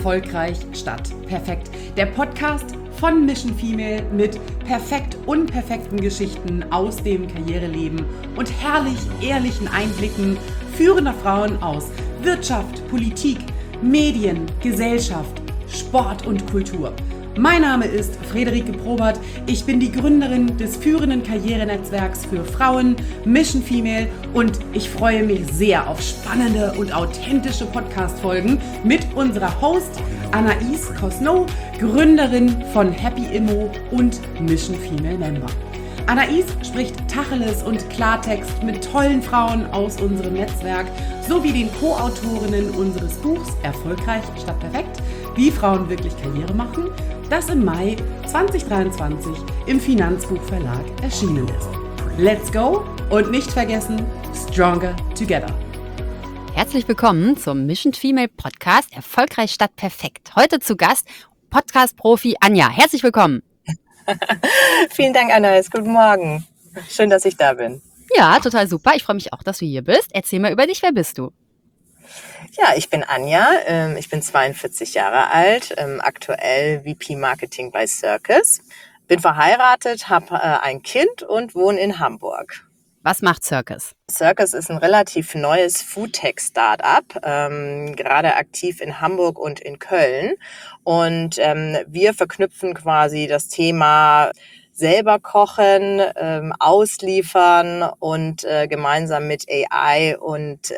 Erfolgreich statt perfekt. Der Podcast von Mission Female mit perfekt unperfekten Geschichten aus dem Karriereleben und herrlich ehrlichen Einblicken führender Frauen aus Wirtschaft, Politik, Medien, Gesellschaft, Sport und Kultur. Mein Name ist Friederike Probert. Ich bin die Gründerin des führenden Karrierenetzwerks für Frauen, Mission Female, und ich freue mich sehr auf spannende und authentische Podcast-Folgen mit unserer Host Anaïs Cosno, Gründerin von Happy Immo und Mission Female Member. Anaïs spricht Tacheles und Klartext mit tollen Frauen aus unserem Netzwerk sowie den Co-Autorinnen unseres Buchs Erfolgreich statt perfekt, wie Frauen wirklich Karriere machen, das im Mai 2023 im Finanzbuchverlag erschienen ist. Let's go und nicht vergessen, Stronger Together. Herzlich willkommen zum Mission Female Podcast Erfolgreich statt perfekt. Heute zu Gast Podcast-Profi Anja. Herzlich willkommen. Vielen Dank, Anaïs. Guten Morgen. Schön, dass ich da bin. Ja, total super. Ich freue mich auch, dass du hier bist. Erzähl mal über dich. Wer bist du? Ja, ich bin Anja. Ich bin 42 Jahre alt, aktuell VP Marketing bei Circus. Bin verheiratet, habe ein Kind und wohne in Hamburg. Was macht Circus? Circus ist ein relativ neues Foodtech-Startup, gerade aktiv in Hamburg und in Köln. Und wir verknüpfen quasi das Thema selber kochen, ausliefern und gemeinsam mit AI und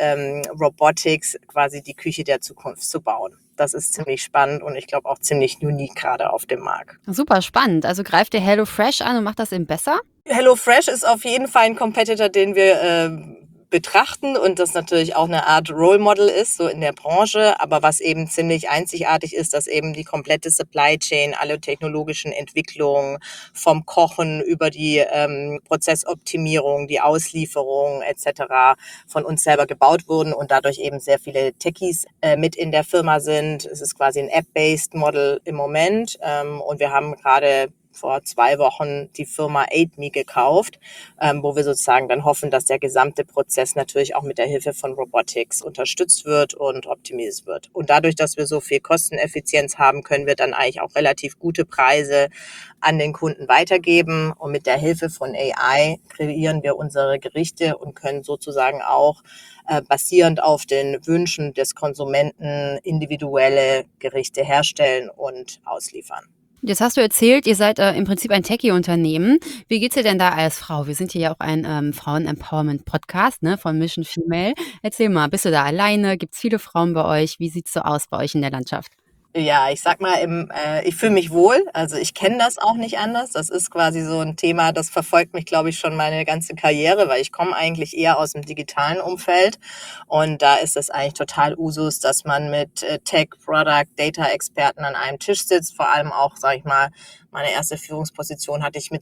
Robotics quasi die Küche der Zukunft zu bauen. Das ist ziemlich spannend und ich glaube auch ziemlich unique gerade auf dem Markt. Super spannend. Also greift ihr HelloFresh an und macht das eben besser? HelloFresh ist auf jeden Fall ein Competitor, den wir betrachten und das natürlich auch eine Art Role Model ist, so in der Branche. Aber was eben ziemlich einzigartig ist, dass eben die komplette Supply Chain, alle technologischen Entwicklungen vom Kochen über die Prozessoptimierung, die Auslieferung etc. von uns selber gebaut wurden und dadurch eben sehr viele Techies mit in der Firma sind. Es ist quasi ein App-based Model im Moment und wir haben gerade vor 2 Wochen die Firma AidMe gekauft, wo wir sozusagen dann hoffen, dass der gesamte Prozess natürlich auch mit der Hilfe von Robotics unterstützt wird und optimiert wird. Und dadurch, dass wir so viel Kosteneffizienz haben, können wir dann eigentlich auch relativ gute Preise an den Kunden weitergeben. Und mit der Hilfe von AI kreieren wir unsere Gerichte und können sozusagen auch basierend auf den Wünschen des Konsumenten individuelle Gerichte herstellen und ausliefern. Jetzt hast du erzählt, ihr seid im Prinzip ein Techie-Unternehmen. Wie geht's dir denn da als Frau? Wir sind hier ja auch ein Frauen-Empowerment-Podcast, ne, von Mission Female. Erzähl mal, bist du da alleine? Gibt's viele Frauen bei euch? Wie sieht's so aus bei euch in der Landschaft? Ja, ich sag mal, ich fühle mich wohl. Also ich kenne das auch nicht anders. Das ist quasi so ein Thema, das verfolgt mich, glaube ich, schon meine ganze Karriere, weil ich komme eigentlich eher aus dem digitalen Umfeld. Und da ist es eigentlich total Usus, dass man mit Tech, Product, Data-Experten an einem Tisch sitzt. Vor allem auch, sage ich mal, meine erste Führungsposition hatte ich mit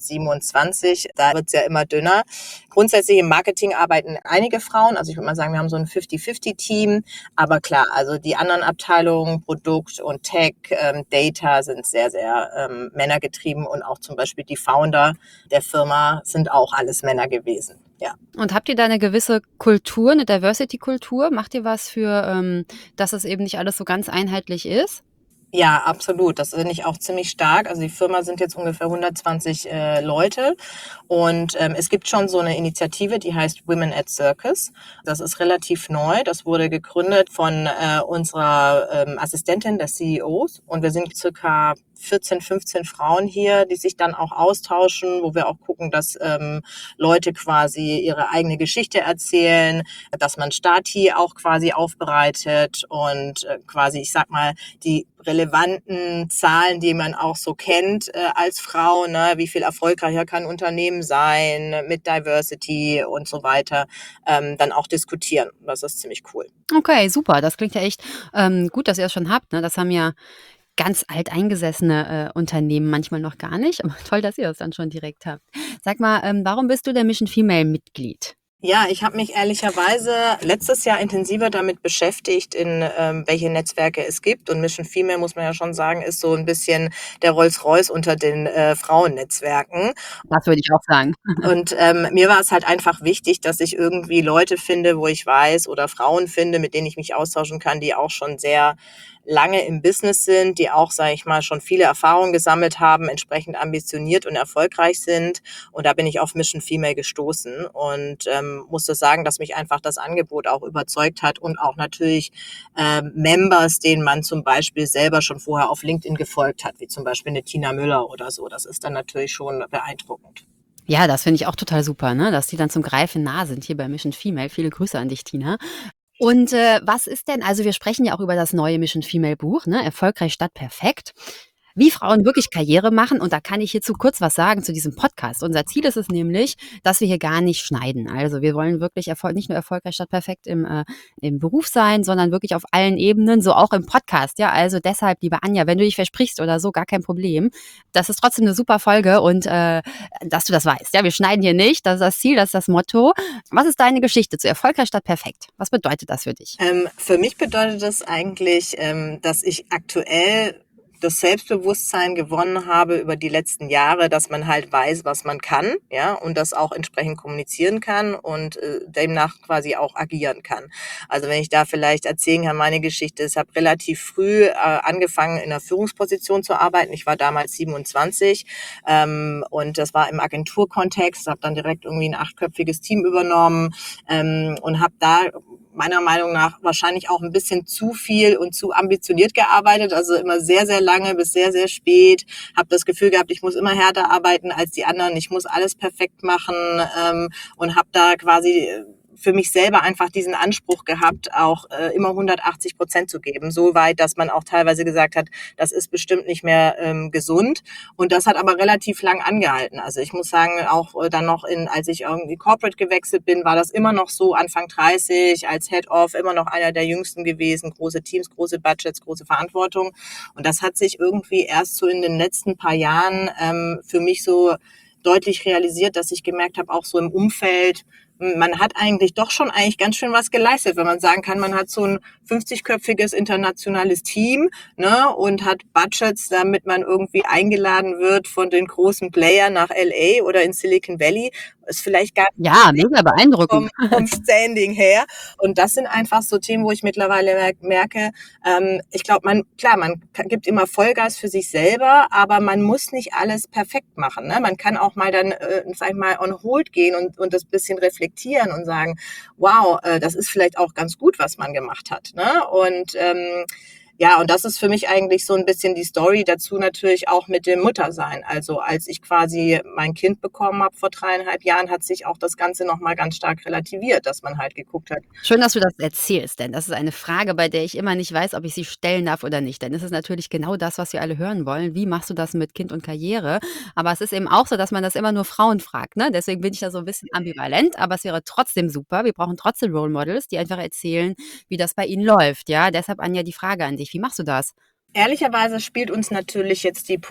27. Da wird's ja immer dünner. Grundsätzlich im Marketing arbeiten einige Frauen. Also ich würde mal sagen, wir haben so ein 50-50-Team. Aber klar, also die anderen Abteilungen, Produkt und Tech, Data sind sehr, sehr männergetrieben. Und auch zum Beispiel die Founder der Firma sind auch alles Männer gewesen. Ja. Und habt ihr da eine gewisse Kultur, eine Diversity-Kultur? Macht ihr was für, dass es eben nicht alles so ganz einheitlich ist? Ja, absolut. Das finde ich auch ziemlich stark. Also die Firma sind jetzt ungefähr 120 Leute und es gibt schon so eine Initiative, die heißt Women at Circus. Das ist relativ neu. Das wurde gegründet von unserer Assistentin des CEOs und wir sind circa 14, 15 Frauen hier, die sich dann auch austauschen, wo wir auch gucken, dass Leute quasi ihre eigene Geschichte erzählen, dass man Stati auch quasi aufbereitet und quasi, ich sag mal, die relevanten Zahlen, die man auch so kennt als Frau, ne, wie viel erfolgreicher kann ein Unternehmen sein mit Diversity und so weiter, dann auch diskutieren. Das ist ziemlich cool. Okay, super. Das klingt ja echt gut, dass ihr das schon habt. Ne? Das haben ja ganz alteingesessene Unternehmen manchmal noch gar nicht. Aber toll, dass ihr das dann schon direkt habt. Sag mal, warum bist du der Mission Female Mitglied? Ja, ich habe mich ehrlicherweise letztes Jahr intensiver damit beschäftigt, in welche Netzwerke es gibt. Und Mission Female, muss man ja schon sagen, ist so ein bisschen der Rolls-Royce unter den Frauennetzwerken. Das würde ich auch sagen. Und mir war es halt einfach wichtig, dass ich irgendwie Leute finde, wo ich weiß, oder Frauen finde, mit denen ich mich austauschen kann, die auch schon sehr lange im Business sind, die auch, sage ich mal, schon viele Erfahrungen gesammelt haben, entsprechend ambitioniert und erfolgreich sind. Und da bin ich auf Mission Female gestoßen und musste sagen, dass mich einfach das Angebot auch überzeugt hat und auch natürlich Members, denen man zum Beispiel selber schon vorher auf LinkedIn gefolgt hat, wie zum Beispiel eine Tina Müller oder so. Das ist dann natürlich schon beeindruckend. Ja, das finde ich auch total super, ne, dass die dann zum Greifen nah sind hier bei Mission Female. Viele Grüße an dich, Tina. Und, was ist denn also wir sprechen ja auch über das neue Mission Female Buch, ne, Erfolgreich statt perfekt. Wie Frauen wirklich Karriere machen und da kann ich hierzu kurz was sagen zu diesem Podcast. Unser Ziel ist es nämlich, dass wir hier gar nicht schneiden. Also, wir wollen wirklich nicht nur erfolgreich statt perfekt im Beruf sein, sondern wirklich auf allen Ebenen, so auch im Podcast, ja? Also, deshalb, liebe Anja, wenn du dich versprichst oder so, gar kein Problem. Das ist trotzdem eine super Folge und, dass du das weißt, ja? Wir schneiden hier nicht, das ist das Ziel, das ist das Motto. Was ist deine Geschichte zu erfolgreich statt perfekt? Was bedeutet das für dich? Für mich bedeutet das eigentlich, dass ich aktuell das Selbstbewusstsein gewonnen habe über die letzten Jahre, dass man halt weiß, was man kann, ja, und das auch entsprechend kommunizieren kann und demnach quasi auch agieren kann. Also wenn ich da vielleicht erzählen kann, meine Geschichte ist, ich habe relativ früh angefangen, in einer Führungsposition zu arbeiten. Ich war damals 27 und das war im Agenturkontext, habe dann direkt irgendwie ein 8-köpfiges Team übernommen und habe da meiner Meinung nach wahrscheinlich auch ein bisschen zu viel und zu ambitioniert gearbeitet, also immer sehr, sehr lange bis sehr, sehr spät. Habe das Gefühl gehabt, ich muss immer härter arbeiten als die anderen, ich muss alles perfekt machen und habe da quasi für mich selber einfach diesen Anspruch gehabt, auch immer 180% zu geben. So weit, dass man auch teilweise gesagt hat, das ist bestimmt nicht mehr gesund. Und das hat aber relativ lang angehalten. Also ich muss sagen, auch dann noch als ich irgendwie Corporate gewechselt bin, war das immer noch so, Anfang 30, als Head-Off, immer noch einer der jüngsten gewesen, große Teams, große Budgets, große Verantwortung. Und das hat sich irgendwie erst so in den letzten paar Jahren für mich so deutlich realisiert, dass ich gemerkt habe, auch so im Umfeld, man hat eigentlich doch schon eigentlich ganz schön was geleistet, wenn man sagen kann, man hat so ein 50-köpfiges internationales Team, ne, und hat Budgets, damit man irgendwie eingeladen wird von den großen Playern nach LA oder in Silicon Valley. Ist vielleicht gar nicht Ja, mega beeindruckend. vom Standing her. Und das sind einfach so Themen, wo ich mittlerweile merke, ich glaube, man gibt immer Vollgas für sich selber, aber man muss nicht alles perfekt machen. Ne? Man kann auch mal dann, sag ich mal, on hold gehen und das bisschen reflektieren und sagen, wow, das ist vielleicht auch ganz gut, was man gemacht hat. Ne? Und ja, und das ist für mich eigentlich so ein bisschen die Story dazu natürlich auch mit dem Muttersein. Also als ich quasi mein Kind bekommen habe vor 3,5 Jahren, hat sich auch das Ganze nochmal ganz stark relativiert, dass man halt geguckt hat. Schön, dass du das erzählst, denn das ist eine Frage, bei der ich immer nicht weiß, ob ich sie stellen darf oder nicht. Denn es ist natürlich genau das, was wir alle hören wollen. Wie machst du das mit Kind und Karriere? Aber es ist eben auch so, dass man das immer nur Frauen fragt, ne? Deswegen bin ich da so ein bisschen ambivalent, aber es wäre trotzdem super. Wir brauchen trotzdem Role Models, die einfach erzählen, wie das bei ihnen läuft, ja? Deshalb, Anja, die Frage an dich: Wie machst du das? Ehrlicherweise spielt uns natürlich jetzt die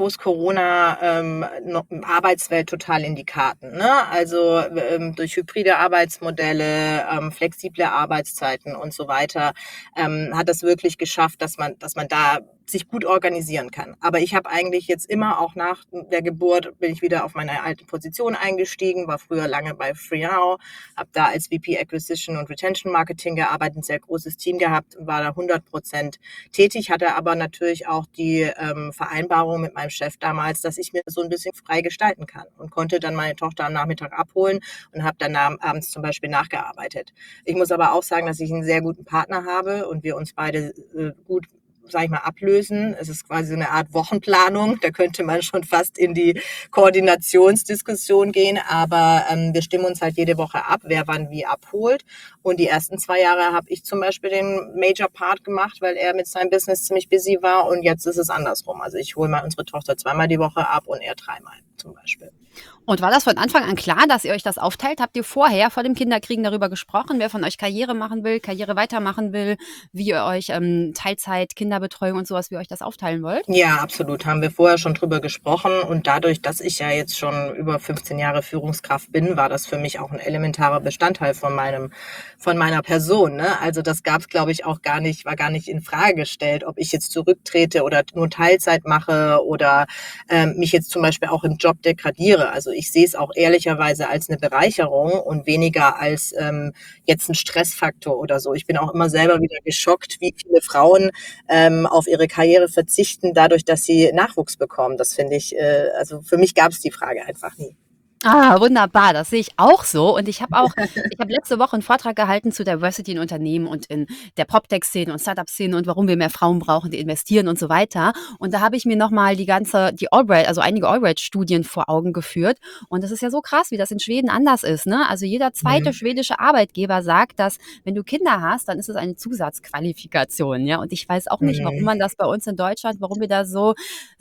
Post-Corona-Arbeitswelt total in die Karten. Ne? Also durch hybride Arbeitsmodelle, flexible Arbeitszeiten und so weiter hat es wirklich geschafft, dass man da sich gut organisieren kann. Aber ich habe eigentlich jetzt immer, auch nach der Geburt, bin ich wieder auf meine alte Position eingestiegen, war früher lange bei Freenow, habe da als VP Acquisition und Retention Marketing gearbeitet, ein sehr großes Team gehabt und war da 100% tätig, hatte aber natürlich auch die Vereinbarung mit meinem Chef damals, dass ich mir so ein bisschen frei gestalten kann und konnte dann meine Tochter am Nachmittag abholen und habe dann abends zum Beispiel nachgearbeitet. Ich muss aber auch sagen, dass ich einen sehr guten Partner habe und wir uns beide gut, sag ich mal, ablösen. Es ist quasi eine Art Wochenplanung. Da könnte man schon fast in die Koordinationsdiskussion gehen. Aber wir stimmen uns halt jede Woche ab, wer wann wie abholt. Und die ersten 2 Jahre habe ich zum Beispiel den Major Part gemacht, weil er mit seinem Business ziemlich busy war. Und jetzt ist es andersrum. Also ich hole mal unsere Tochter 2-mal die Woche ab und er 3-mal zum Beispiel. Und war das von Anfang an klar, dass ihr euch das aufteilt? Habt ihr vorher, vor dem Kinderkriegen, darüber gesprochen, wer von euch Karriere machen will, Karriere weitermachen will, wie ihr euch Teilzeit, Kinderbetreuung und sowas, wie ihr euch das aufteilen wollt? Ja, absolut. Haben wir vorher schon drüber gesprochen. Und dadurch, dass ich ja jetzt schon über 15 Jahre Führungskraft bin, war das für mich auch ein elementarer Bestandteil von meiner Person. Ne? Also das gab es, glaube ich, auch war gar nicht in Frage gestellt, ob ich jetzt zurücktrete oder nur Teilzeit mache oder mich jetzt zum Beispiel auch im Job degradiere. akzeptiere. Also ich sehe es auch ehrlicherweise als eine Bereicherung und weniger als jetzt ein Stressfaktor oder so. Ich bin auch immer selber wieder geschockt, wie viele Frauen auf ihre Karriere verzichten, dadurch, dass sie Nachwuchs bekommen. Das finde ich, also für mich gab es die Frage einfach nie. Ah, wunderbar, das sehe ich auch so. Und ich habe letzte Woche einen Vortrag gehalten zu Diversity in Unternehmen und in der PropTech-Szene und Startup-Szene und warum wir mehr Frauen brauchen, die investieren und so weiter. Und da habe ich mir nochmal die Albright, also einige Albright-Studien vor Augen geführt. Und das ist ja so krass, wie das in Schweden anders ist, ne? Also jeder zweite schwedische Arbeitgeber sagt, dass wenn du Kinder hast, dann ist es eine Zusatzqualifikation, ja. Und ich weiß auch nicht, warum man das bei uns in Deutschland, warum wir da so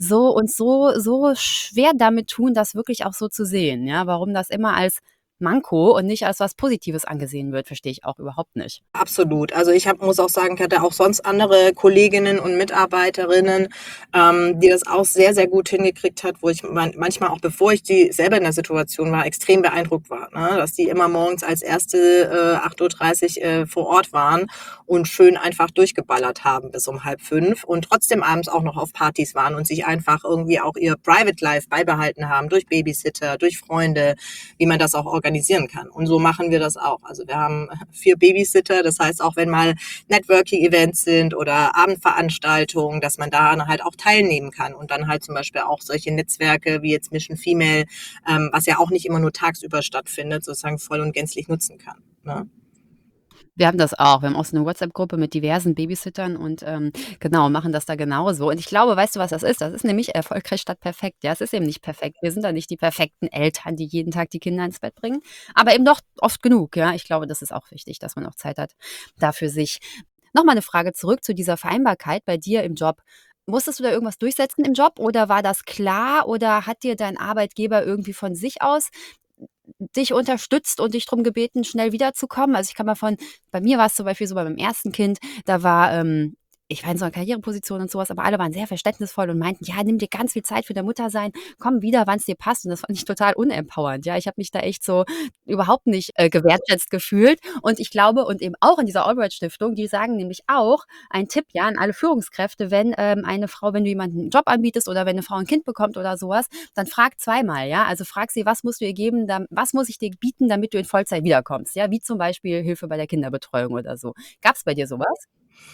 schwer damit tun, das wirklich auch so zu sehen, ja, warum das immer als Manko und nicht als was Positives angesehen wird, verstehe ich auch überhaupt nicht. Absolut. Also muss auch sagen, ich hatte auch sonst andere Kolleginnen und Mitarbeiterinnen, die das auch sehr, sehr gut hingekriegt hat, wo ich manchmal auch, bevor ich die selber in der Situation war, extrem beeindruckt war, ne? Dass die immer morgens als erste 8:30 Uhr vor Ort waren und schön einfach durchgeballert haben bis um 4:30 und trotzdem abends auch noch auf Partys waren und sich einfach irgendwie auch ihr Private Life beibehalten haben durch Babysitter, durch Freunde, wie man das auch organisieren kann. Und so machen wir das auch. Also wir haben 4 Babysitter, das heißt auch wenn mal Networking-Events sind oder Abendveranstaltungen, dass man da halt auch teilnehmen kann und dann halt zum Beispiel auch solche Netzwerke wie jetzt Mission Female, was ja auch nicht immer nur tagsüber stattfindet, sozusagen voll und gänzlich nutzen kann, ne? Wir haben das auch. Wir haben auch so eine WhatsApp-Gruppe mit diversen Babysittern und genau, machen das da genauso. Und ich glaube, weißt du, was das ist? Das ist nämlich erfolgreich statt perfekt. Ja, es ist eben nicht perfekt. Wir sind da nicht die perfekten Eltern, die jeden Tag die Kinder ins Bett bringen, aber eben doch oft genug. Ja, ich glaube, das ist auch wichtig, dass man auch Zeit hat dafür sich. Nochmal eine Frage zurück zu dieser Vereinbarkeit bei dir im Job. Musstest du da irgendwas durchsetzen im Job oder war das klar oder hat dir dein Arbeitgeber irgendwie von sich aus dich unterstützt und dich drum gebeten, schnell wiederzukommen? Also, bei mir war es zum Beispiel so bei meinem ersten Kind, da war ich war in so einer Karriereposition und sowas, aber alle waren sehr verständnisvoll und meinten: „Ja, nimm dir ganz viel Zeit für dein Muttersein, komm wieder, wann es dir passt.“ Und das fand ich total unempowernd, ja. Ich habe mich da echt so überhaupt nicht gewertschätzt gefühlt. Und ich glaube und eben auch in dieser Albright-Stiftung, die sagen nämlich auch, ein Tipp, ja, an alle Führungskräfte, wenn wenn du jemanden einen Job anbietest oder wenn eine Frau ein Kind bekommt oder sowas, dann frag zweimal, ja. Also frag sie, was musst du ihr geben, was muss ich dir bieten, damit du in Vollzeit wiederkommst, ja, wie zum Beispiel Hilfe bei der Kinderbetreuung oder so. Gab's bei dir sowas?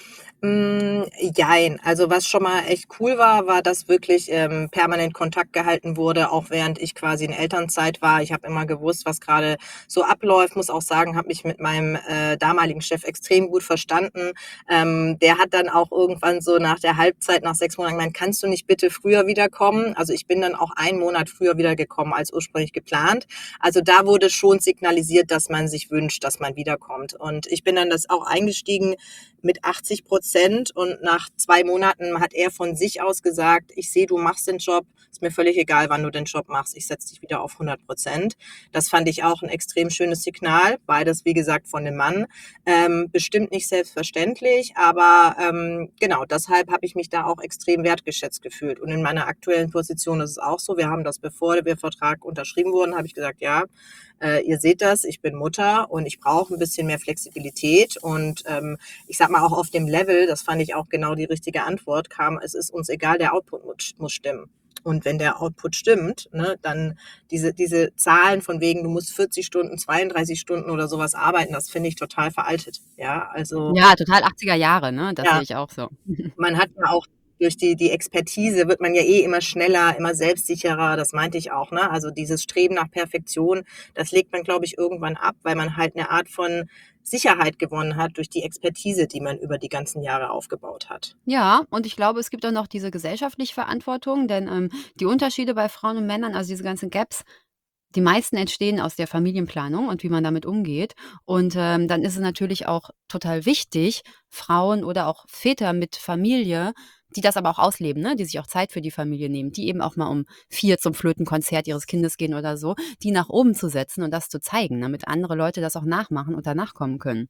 Jein. Also was schon mal echt cool war, dass wirklich permanent Kontakt gehalten wurde, auch während ich quasi in Elternzeit war. Ich habe immer gewusst, was gerade so abläuft. Muss auch sagen, habe mich mit meinem damaligen Chef extrem gut verstanden. Der hat dann auch irgendwann so nach der Halbzeit, nach 6 Monaten gemeint, kannst du nicht bitte früher wiederkommen? Also ich bin dann auch 1 Monat früher wiedergekommen als ursprünglich geplant. Also da wurde schon signalisiert, dass man sich wünscht, dass man wiederkommt. Und ich bin dann das auch eingestiegen mit 80% und nach 2 Monaten hat er von sich aus gesagt, ich sehe, du machst den Job, ist mir völlig egal, wann du den Job machst, ich setze dich wieder auf 100%. Das fand ich auch ein extrem schönes Signal, beides wie gesagt von dem Mann. Bestimmt nicht selbstverständlich, aber genau, deshalb habe ich mich da auch extrem wertgeschätzt gefühlt. Und in meiner aktuellen Position ist es auch so, wir haben das, bevor der Vertrag unterschrieben wurde, habe ich gesagt, ja, ihr seht das, ich bin Mutter und ich brauche ein bisschen mehr Flexibilität und ich sag mal auch auf dem Level, das fand ich auch genau die richtige Antwort, kam, es ist uns egal, der Output muss stimmen. Und wenn der Output stimmt, ne, dann diese Zahlen von wegen, du musst 40 Stunden, 32 Stunden oder sowas arbeiten, das finde ich total veraltet. Ja, also Ja, total 80er Jahre, ne? Das sehe ja, ich auch so. man hat ja auch durch die Expertise wird man ja eh immer schneller, immer selbstsicherer, das meinte ich auch, ne? Also dieses Streben nach Perfektion, das legt man, glaube ich, irgendwann ab, weil man halt eine Art von Sicherheit gewonnen hat durch die Expertise, die man über die ganzen Jahre aufgebaut hat. Ja, und ich glaube, es gibt auch noch diese gesellschaftliche Verantwortung, denn die Unterschiede bei Frauen und Männern, also diese ganzen Gaps, die meisten entstehen aus der Familienplanung und wie man damit umgeht. Und dann ist es natürlich auch total wichtig, Frauen oder auch Väter mit Familie, die das aber auch ausleben, ne? Die sich auch Zeit für die Familie nehmen, die eben auch mal um 4 zum Flötenkonzert ihres Kindes gehen oder so, die nach oben zu setzen und das zu zeigen, damit andere Leute das auch nachmachen und danach kommen können.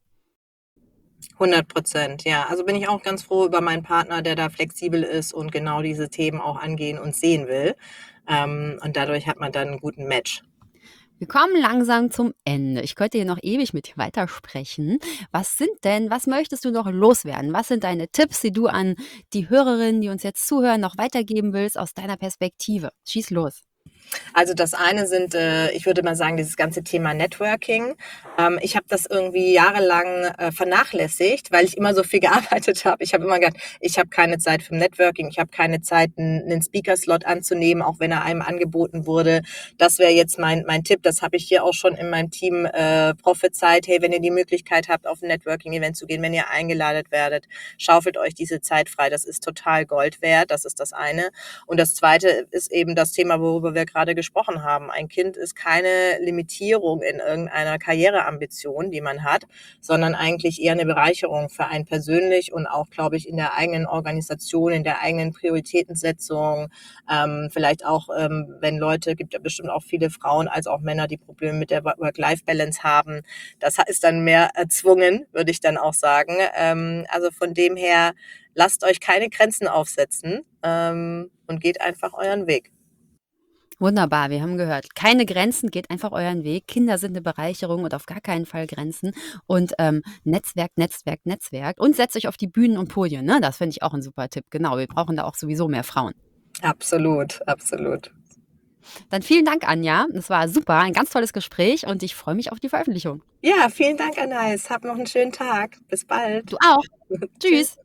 100%, ja. Also bin ich auch ganz froh über meinen Partner, der da flexibel ist und genau diese Themen auch angehen und sehen will. Und dadurch hat man dann einen guten Match. Wir kommen langsam zum Ende. Ich könnte hier noch ewig mit dir weitersprechen. Was möchtest du noch loswerden? Was sind deine Tipps, die du an die Hörerinnen, die uns jetzt zuhören, noch weitergeben willst aus deiner Perspektive? Schieß los. Also das eine sind, ich würde mal sagen, dieses ganze Thema Networking. Ich habe das irgendwie jahrelang vernachlässigt, weil ich immer so viel gearbeitet habe. Ich habe immer gedacht, ich habe keine Zeit für Networking, ich habe keine Zeit, einen Speaker-Slot anzunehmen, auch wenn er einem angeboten wurde. Das wäre jetzt mein Tipp. Das habe ich hier auch schon in meinem Team prophezeit. Hey, wenn ihr die Möglichkeit habt, auf ein Networking-Event zu gehen, wenn ihr eingeladen werdet, schaufelt euch diese Zeit frei. Das ist total Gold wert. Das ist das eine. Und das zweite ist eben das Thema, worüber wir gerade gesprochen haben. Ein Kind ist keine Limitierung in irgendeiner Karriereambition, die man hat, sondern eigentlich eher eine Bereicherung für einen persönlich und auch, glaube ich, in der eigenen Organisation, in der eigenen Prioritätensetzung. Vielleicht auch, wenn Leute, gibt ja bestimmt auch viele Frauen als auch Männer, die Probleme mit der Work-Life-Balance haben. Das ist dann mehr erzwungen, würde ich dann auch sagen. Also von dem her, lasst euch keine Grenzen aufsetzen und geht einfach euren Weg. Wunderbar, wir haben gehört. Keine Grenzen, geht einfach euren Weg. Kinder sind eine Bereicherung und auf gar keinen Fall Grenzen. Und Netzwerk, Netzwerk, Netzwerk. Und setzt euch auf die Bühnen und Podien. Ne? Das finde ich auch ein super Tipp. Genau, wir brauchen da auch sowieso mehr Frauen. Absolut, absolut. Dann vielen Dank, Anja. Das war super, ein ganz tolles Gespräch und ich freue mich auf die Veröffentlichung. Ja, vielen Dank, Anais. Hab noch einen schönen Tag. Bis bald. Du auch. Tschüss. Tschüss.